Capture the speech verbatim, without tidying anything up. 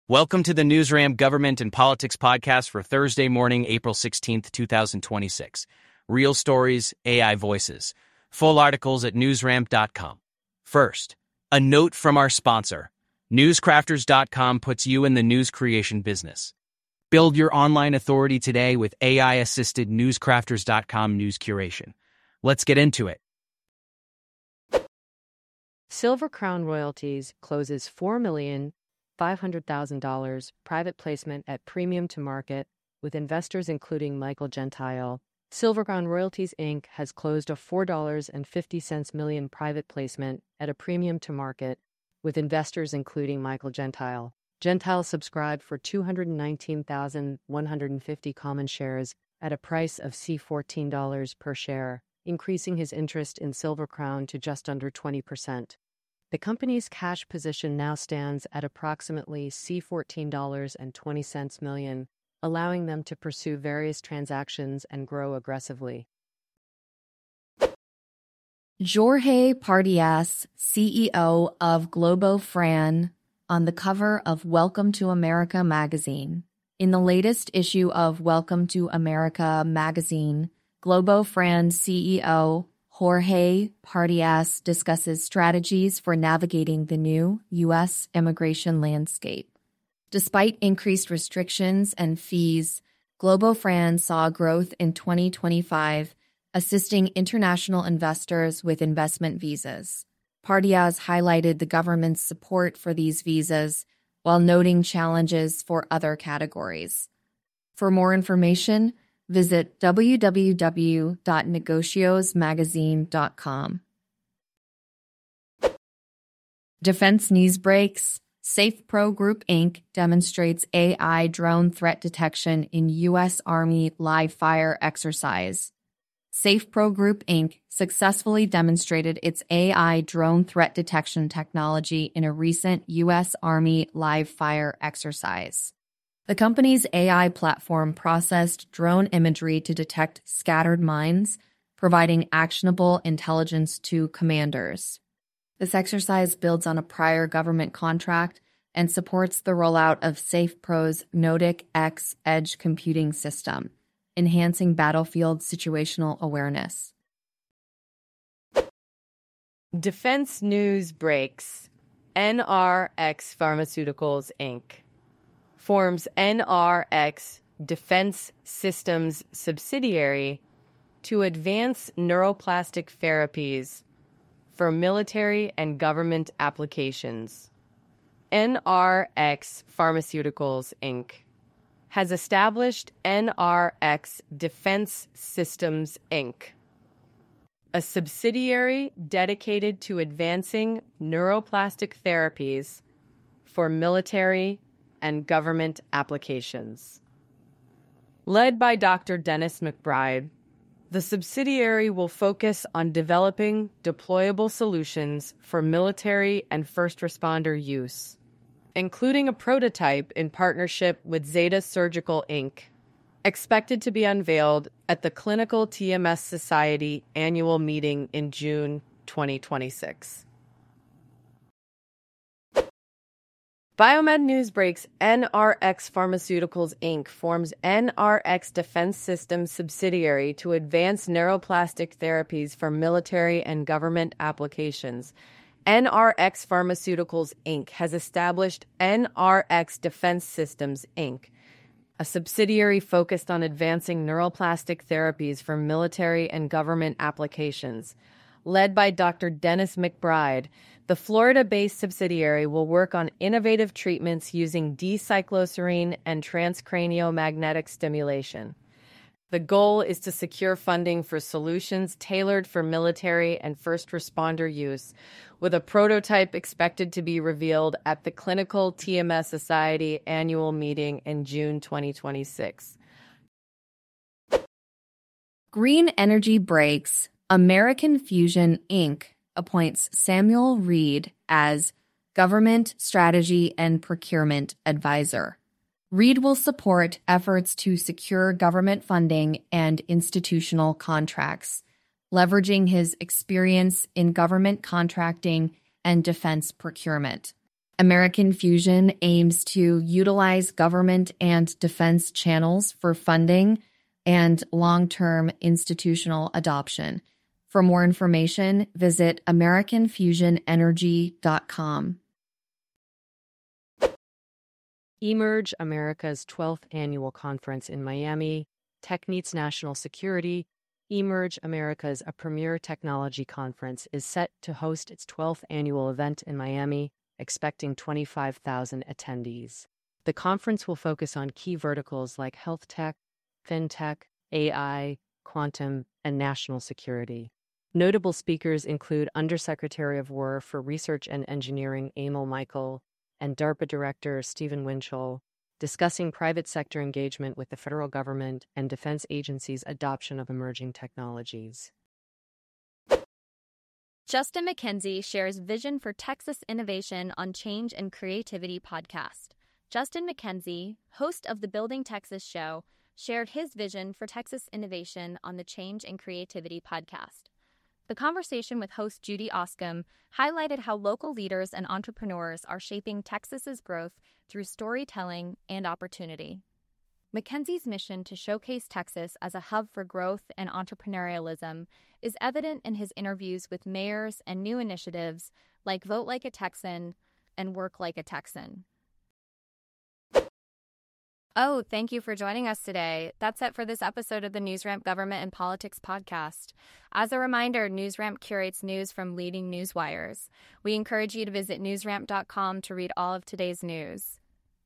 Welcome to the NewsRam Government and Politics podcast for Thursday morning, April sixteenth, twenty twenty-six. Real stories, A I voices. Full articles at newsram dot com. First, a note from our sponsor. newscrafters dot com puts you in the news creation business. Build your online authority today with A I-assisted newscrafters dot com news curation. Let's get into it. Silver Crown Royalties closes four million five hundred thousand dollars private placement at premium to market with investors including Michael Gentile. Silver Crown Royalties, Incorporated has closed a four dollars and fifty cents million private placement at a premium to market with investors including Michael Gentile. Gentile subscribed for two hundred nineteen thousand one hundred fifty common shares at a price of fourteen dollars per share, increasing his interest in Silver Crown to just under twenty percent. The company's cash position now stands at approximately fourteen dollars and twenty cents million, allowing them to pursue various transactions and grow aggressively. Jorge Pardias, C E O of Globo Fran, on the cover of Welcome to America magazine. In the latest issue of Welcome to America magazine, Globo Fran C E O Jorge Pardias discusses strategies for navigating the new U S immigration landscape. Despite increased restrictions and fees, Globo Fran saw growth in twenty twenty-five, assisting international investors with investment visas. Pardias highlighted the government's support for these visas while noting challenges for other categories. For more information, visit w w w dot negocios magazine dot com. Defense news breaks. SafePro Group Incorporated demonstrates A I drone threat detection in U S Army live fire exercise. SafePro Group Incorporated successfully demonstrated its A I drone threat detection technology in a recent U S Army live fire exercise. The company's A I platform processed drone imagery to detect scattered mines, providing actionable intelligence to commanders. This exercise builds on a prior government contract and supports the rollout of SafePro's Nodic X edge computing system, enhancing battlefield situational awareness. Defense news breaks. N R X Pharmaceuticals, Incorporated forms N R X Defense Systems subsidiary to advance neuroplastic therapies for military and government applications. N R X Pharmaceuticals, Incorporated has established N R X Defense Systems, Incorporated, a subsidiary dedicated to advancing neuroplastic therapies for military and government applications. Led by Doctor Dennis McBride, the subsidiary will focus on developing deployable solutions for military and first responder use, including a prototype in partnership with Zeta Surgical Incorporated, expected to be unveiled at the Clinical T M S Society annual meeting in June twenty twenty-six. Biomed News breaks. N R X Pharmaceuticals, Incorporated forms N R X Defense Systems subsidiary to advance neuroplastic therapies for military and government applications. N R X Pharmaceuticals, Incorporated has established N R X Defense Systems, Incorporated, a subsidiary focused on advancing neuroplastic therapies for military and government applications. Led by Doctor Dennis McBride, the Florida-based subsidiary will work on innovative treatments using D-cycloserine and transcranial magnetic stimulation. The goal is to secure funding for solutions tailored for military and first responder use, with a prototype expected to be revealed at the Clinical T M S Society annual meeting in June twenty twenty-six. Green energy breaks. American Fusion, Incorporated appoints Samuel Reed as Government Strategy and Procurement Advisor. Reed will support efforts to secure government funding and institutional contracts, leveraging his experience in government contracting and defense procurement. American Fusion aims to utilize government and defense channels for funding and long-term institutional adoption. For more information, visit american fusion energy dot com. Emerge, America's twelfth annual conference in Miami. Tech meets national security. Emerge, America's a premier technology conference, is set to host its twelfth annual event in Miami, expecting twenty-five thousand attendees. The conference will focus on key verticals like health tech, fintech, A I, quantum, and national security. Notable speakers include Undersecretary of War for Research and Engineering Emil Michael and DARPA Director Stephen Winchell, discussing private sector engagement with the federal government and defense agencies' adoption of emerging technologies. Justin McKenzie shares vision for Texas innovation on Change and Creativity podcast. Justin McKenzie, host of the Building Texas show, shared his vision for Texas innovation on the Change and Creativity podcast. The conversation with host Judy Oscom highlighted how local leaders and entrepreneurs are shaping Texas's growth through storytelling and opportunity. McKenzie's mission to showcase Texas as a hub for growth and entrepreneurialism is evident in his interviews with mayors and new initiatives like Vote Like a Texan and Work Like a Texan. Oh, thank you for joining us today. That's it for this episode of the NewsRamp Government and Politics podcast. As a reminder, NewsRamp curates news from leading news wires. We encourage you to visit newsramp dot com to read all of today's news.